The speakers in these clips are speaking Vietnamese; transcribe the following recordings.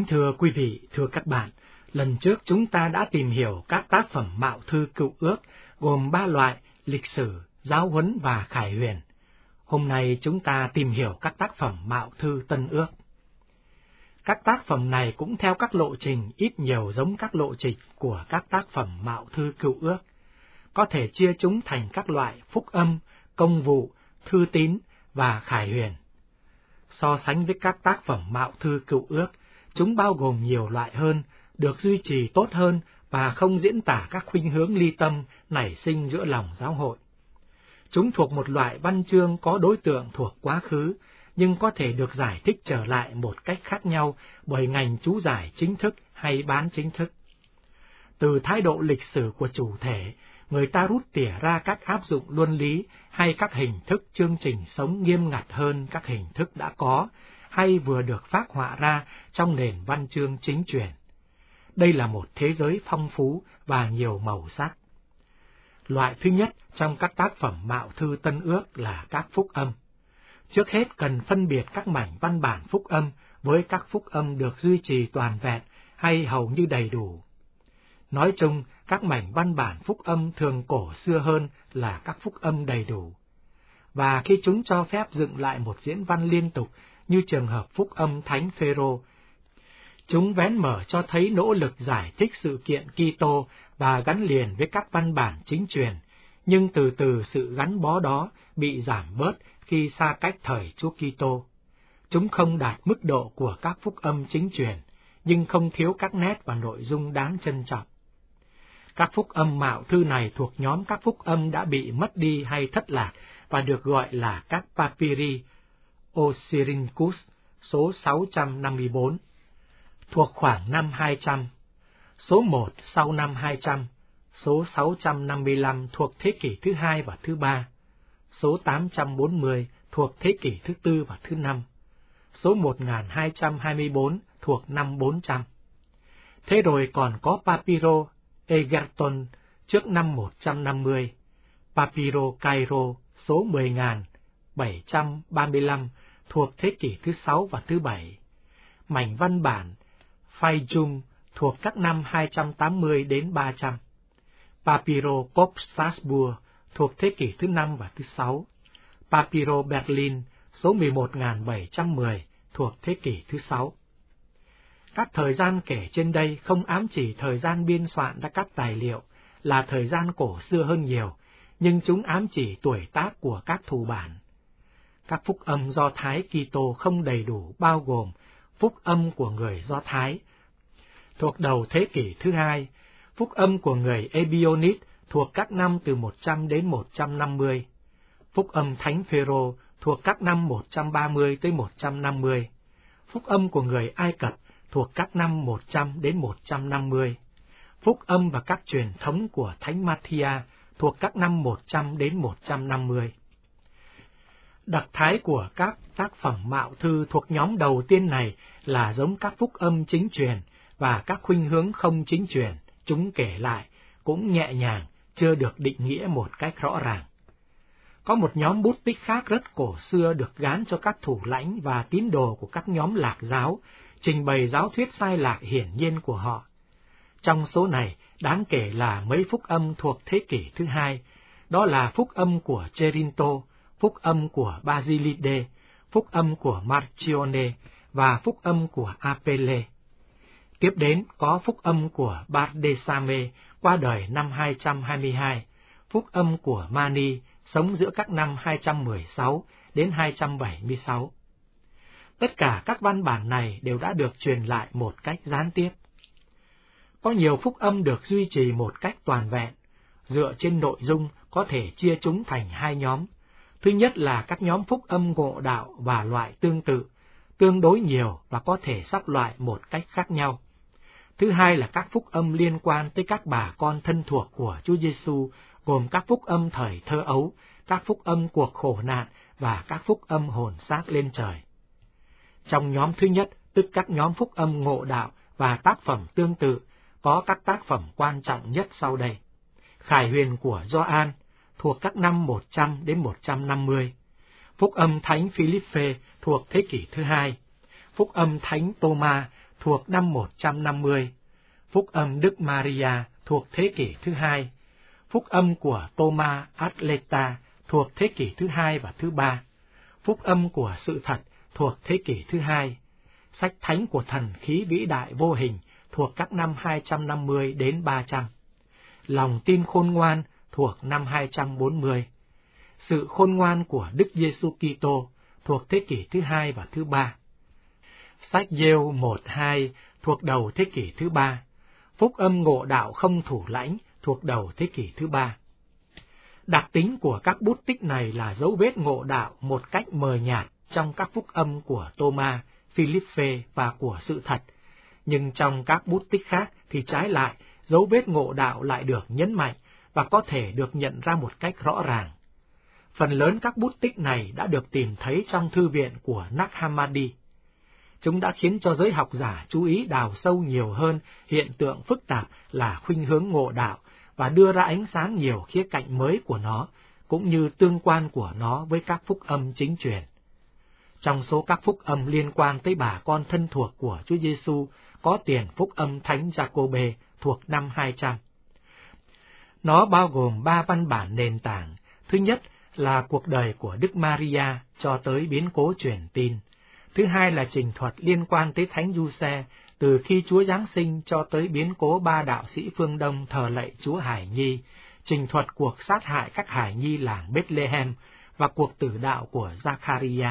thưa quý vị, thưa các bạn, lần trước chúng ta đã tìm hiểu các tác phẩm Mạo Thư Cựu Ước gồm 3 loại: lịch sử, giáo huấn và khải huyền. Hôm nay chúng ta tìm hiểu các tác phẩm Mạo Thư Tân Ước. Các tác phẩm này cũng theo các lộ trình ít nhiều giống các lộ trình của các tác phẩm Mạo Thư Cựu Ước. Có thể chia chúng thành các loại phúc âm, công vụ, thư tín và khải huyền. So sánh với các tác phẩm Mạo Thư Cựu Ước, chúng bao gồm nhiều loại hơn, được duy trì tốt hơn và không diễn tả các khuynh hướng ly tâm nảy sinh giữa lòng giáo hội. Chúng thuộc một loại văn chương có đối tượng thuộc quá khứ, nhưng có thể được giải thích trở lại một cách khác nhau bởi ngành chú giải chính thức hay bán chính thức. Từ thái độ lịch sử của chủ thể, người ta rút tỉa ra các áp dụng luân lý hay các hình thức chương trình sống nghiêm ngặt hơn các hình thức đã có hay vừa được phác họa ra trong nền văn chương chính truyền. Đây là một thế giới phong phú và nhiều màu sắc. Loại thứ nhất trong các tác phẩm Mạo Thư Tân Ước là các phúc âm. Trước hết cần phân biệt các mảnh văn bản phúc âm với các phúc âm được duy trì toàn vẹn hay hầu như đầy đủ. Nói chung, các mảnh văn bản phúc âm thường cổ xưa hơn là các phúc âm đầy đủ. Và khi chúng cho phép dựng lại một diễn văn liên tục như trường hợp phúc âm Thánh Phêrô, chúng vén mở cho thấy nỗ lực giải thích sự kiện Kitô và gắn liền với các văn bản chính truyền, nhưng từ từ sự gắn bó đó bị giảm bớt khi xa cách thời Chúa Kitô. Chúng không đạt mức độ của các phúc âm chính truyền, nhưng không thiếu các nét và nội dung đáng trân trọng. Các phúc âm Mạo Thư này thuộc nhóm các phúc âm đã bị mất đi hay thất lạc và được gọi là các Papyri Oxyrhynchus số 654, thuộc khoảng năm 200, số 1 sau năm 200, số 655 thuộc thế kỷ thứ 2 và thứ 3, số 840 thuộc thế kỷ thứ 4 và thứ 5, số 1224 thuộc năm 400. Thế rồi còn có Papyro Egerton trước năm 150, Papyro Cairo số 10.735 thuộc thế kỷ thứ 6 và thứ 7, mảnh văn bản Fayum thuộc các năm 280 đến 300, Papyro Pop Strasbourg thuộc thế kỷ thứ 5 và thứ 6, Papyro Berlin số 11.710 thuộc thế kỷ thứ 6. Các thời gian kể trên đây không ám chỉ thời gian biên soạn ra các tài liệu là thời gian cổ xưa hơn nhiều, nhưng chúng ám chỉ tuổi tác của các thủ bản. Các phúc âm Do Thái Kitô không đầy đủ bao gồm phúc âm của người Do Thái thuộc đầu thế kỷ thứ 2, phúc âm của người Ebionit thuộc các năm từ 100 đến 150, phúc âm Thánh Phêrô thuộc các năm 130 tới 150, phúc âm của người Ai Cập thuộc các năm 100 đến 150, phúc âm và các truyền thống của Thánh Matthia thuộc các năm 100 đến 150. Đặc thái của các tác phẩm Mạo Thư thuộc nhóm đầu tiên này là giống các phúc âm chính truyền và các khuynh hướng không chính truyền, chúng kể lại, cũng nhẹ nhàng, chưa được định nghĩa một cách rõ ràng. Có một nhóm bút tích khác rất cổ xưa được gán cho các thủ lãnh và tín đồ của các nhóm lạc giáo, trình bày giáo thuyết sai lạc hiển nhiên của họ. Trong số này, đáng kể là mấy phúc âm thuộc thế kỷ thứ 2, đó là phúc âm của Cherinto, phúc âm của Basilide, phúc âm của Marcione và phúc âm của Apelle. Tiếp đến có phúc âm của Bardesame qua đời năm 222, phúc âm của Mani sống giữa các năm 216 đến 276. Tất cả các văn bản này đều đã được truyền lại một cách gián tiếp. Có nhiều phúc âm được duy trì một cách toàn vẹn, dựa trên nội dung có thể chia chúng thành hai nhóm. Thứ nhất là các nhóm phúc âm ngộ đạo và loại tương tự, tương đối nhiều và có thể sắp loại một cách khác nhau. Thứ hai là các phúc âm liên quan tới các bà con thân thuộc của Chúa Giêsu, gồm các phúc âm thời thơ ấu, các phúc âm cuộc khổ nạn và các phúc âm hồn xác lên trời. Trong nhóm thứ nhất, tức các nhóm phúc âm ngộ đạo và tác phẩm tương tự, có các tác phẩm quan trọng nhất sau đây. Khải huyền của Gioan thuộc các năm 100 đến 150, phúc âm Thánh Philippe thuộc thế kỷ thứ 2, phúc âm Thánh Tô-ma thuộc năm 150, Phúc âm Đức Maria thuộc thế kỷ thứ 2, Phúc âm của Thomas Atleta thuộc thế kỷ thứ 2 và thứ 3, Phúc âm của Sự Thật thuộc thế kỷ thứ 2, Sách Thánh của Thần Khí Vĩ Đại Vô Hình thuộc các năm 250 đến 300, Lòng Tin Khôn Ngoan thuộc năm 240, Sự Khôn Ngoan của Đức Giêsu Kitô thuộc thế kỷ thứ 2 và thứ 3, Sách Giêu 1-2 thuộc đầu thế kỷ thứ 3, Phúc âm Ngộ Đạo Không Thủ Lãnh thuộc đầu thế kỷ thứ 3. Đặc tính của các bút tích này là dấu vết ngộ đạo một cách mờ nhạt trong các phúc âm của Thomas, Philippe và của Sự Thật, nhưng trong các bút tích khác thì trái lại, dấu vết ngộ đạo lại được nhấn mạnh và có thể được nhận ra một cách rõ ràng. Phần lớn các bút tích này đã được tìm thấy trong thư viện của Nag Hammadi. Chúng đã khiến cho giới học giả chú ý đào sâu nhiều hơn hiện tượng phức tạp là khuynh hướng ngộ đạo và đưa ra ánh sáng nhiều khía cạnh mới của nó, cũng như tương quan của nó với các phúc âm chính truyền. Trong số các phúc âm liên quan tới bà con thân thuộc của Chúa Giêsu có tiền phúc âm Thánh Giacôbê thuộc năm 200. Nó bao gồm 3 văn bản nền tảng. Thứ nhất là cuộc đời của Đức Maria cho tới biến cố truyền tin. Thứ hai là trình thuật liên quan tới Thánh Giuse từ khi Chúa Giáng sinh cho tới biến cố 3 đạo sĩ phương Đông thờ lạy Chúa Hải Nhi, trình thuật cuộc sát hại các Hải Nhi làng Bethlehem và cuộc tử đạo của Zacharia.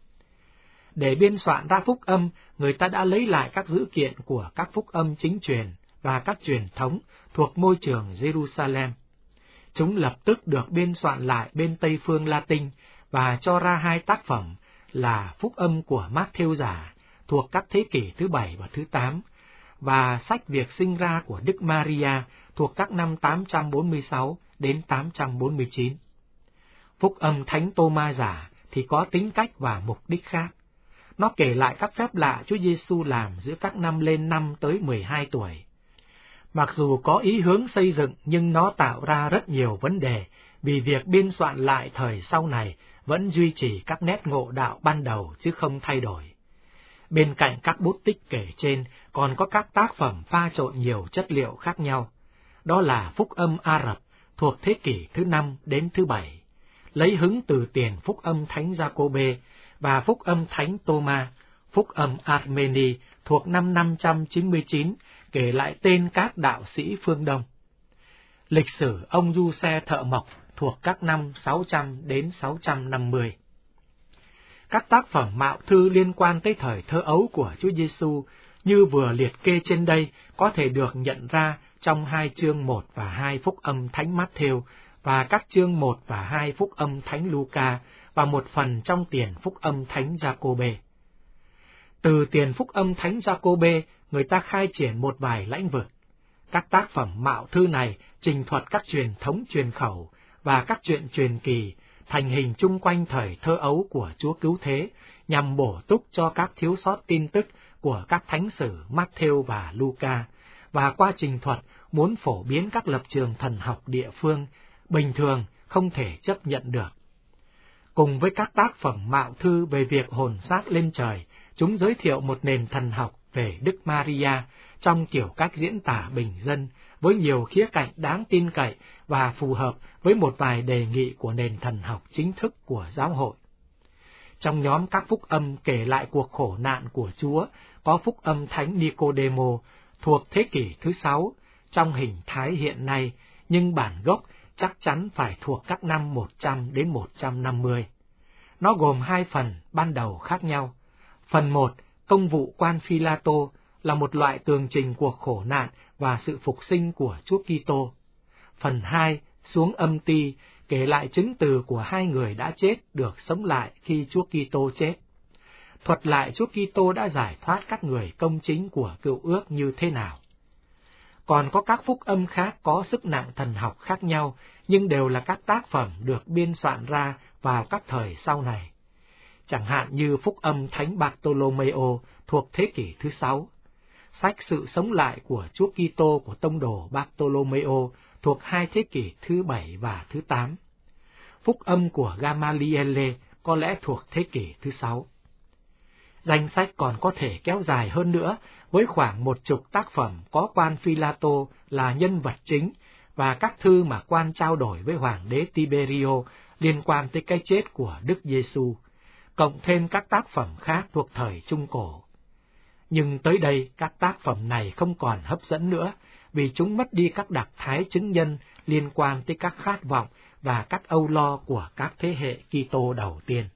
Để biên soạn ra phúc âm, người ta đã lấy lại các dữ kiện của các phúc âm chính truyền và các truyền thống thuộc môi trường Jerusalem. Chúng lập tức được biên soạn lại bên Tây phương Latin và cho ra 2 tác phẩm là phúc âm của Mác-thêu giả thuộc các thế kỷ thứ 7 và thứ 8 và sách Việc sinh ra của Đức Maria thuộc các năm 846 đến 849. Phúc âm Thánh Tô-ma giả thì có tính cách và mục đích khác. Nó kể lại các phép lạ Chúa Giêsu làm giữa các năm lên 5 tới 12 tuổi. Mặc dù có ý hướng xây dựng nhưng nó tạo ra rất nhiều vấn đề, vì việc biên soạn lại thời sau này vẫn duy trì các nét ngộ đạo ban đầu chứ không thay đổi. Bên cạnh các bút tích kể trên còn có các tác phẩm pha trộn nhiều chất liệu khác nhau. Đó là phúc âm Ả Rập thuộc thế kỷ thứ 5 đến thứ 7, lấy hứng từ tiền phúc âm Thánh Giacôbê và phúc âm Thánh Tô-ma, phúc âm Armeni thuộc năm 599 kể lại tên các đạo sĩ phương Đông. Lịch sử ông Giuse thợ mộc thuộc các năm 600 đến 650. Các tác phẩm mạo thư liên quan tới thời thơ ấu của Chúa Giêsu như vừa liệt kê trên đây có thể được nhận ra trong 2 chương 1 và 2 phúc âm Thánh Mát-thêu và các chương 1 và 2 phúc âm Thánh Luca và một phần trong tiền phúc âm Thánh Giacôbê. Từ tiền phúc âm Thánh Giacôbê, người ta khai triển một vài lĩnh vực. Các tác phẩm mạo thư này trình thuật các truyền thống truyền khẩu và các chuyện truyền kỳ thành hình chung quanh thời thơ ấu của Chúa Cứu Thế, nhằm bổ túc cho các thiếu sót tin tức của các thánh sử Mát-thêu và Luca, và qua trình thuật muốn phổ biến các lập trường thần học địa phương bình thường không thể chấp nhận được. Cùng với các tác phẩm mạo thư về việc hồn xác lên trời, chúng giới thiệu một nền thần học về Đức Maria trong kiểu cách diễn tả bình dân, với nhiều khía cạnh đáng tin cậy và phù hợp với một vài đề nghị của nền thần học chính thức của giáo hội. Trong nhóm các phúc âm kể lại cuộc khổ nạn của Chúa, có phúc âm Thánh Nicodemo thuộc thế kỷ thứ 6, trong hình thái hiện nay, nhưng bản gốc chắc chắn phải thuộc các năm 100 đến 150. Nó gồm 2 phần ban đầu khác nhau. Phần 1, công vụ quan Phi-la-tô, là một loại tường trình cuộc khổ nạn và sự phục sinh của Chúa Kitô. Phần 2, xuống âm ti, kể lại chứng từ của 2 người đã chết được sống lại khi Chúa Kitô chết. Thuật lại Chúa Kitô đã giải thoát các người công chính của cựu ước như thế nào. Còn có các phúc âm khác có sức nặng thần học khác nhau, nhưng đều là các tác phẩm được biên soạn ra vào các thời sau này. Chẳng hạn như phúc âm Thánh Bartolomeo thuộc thế kỷ thứ 6, sách Sự sống lại của Chúa Kitô của tông đồ Bartolomeo thuộc 2 thế kỷ thứ 7 và thứ 8, phúc âm của Gamaliele có lẽ thuộc thế kỷ thứ 6. Danh sách còn có thể kéo dài hơn nữa, với khoảng 10 tác phẩm có quan Phi-la-tô là nhân vật chính, và các thư mà quan trao đổi với Hoàng đế Tiberio liên quan tới cái chết của Đức Giêsu, cộng thêm các tác phẩm khác thuộc thời Trung Cổ. Nhưng tới đây, các tác phẩm này không còn hấp dẫn nữa, vì chúng mất đi các đặc thái chứng nhân liên quan tới các khát vọng và các âu lo của các thế hệ Kitô đầu tiên.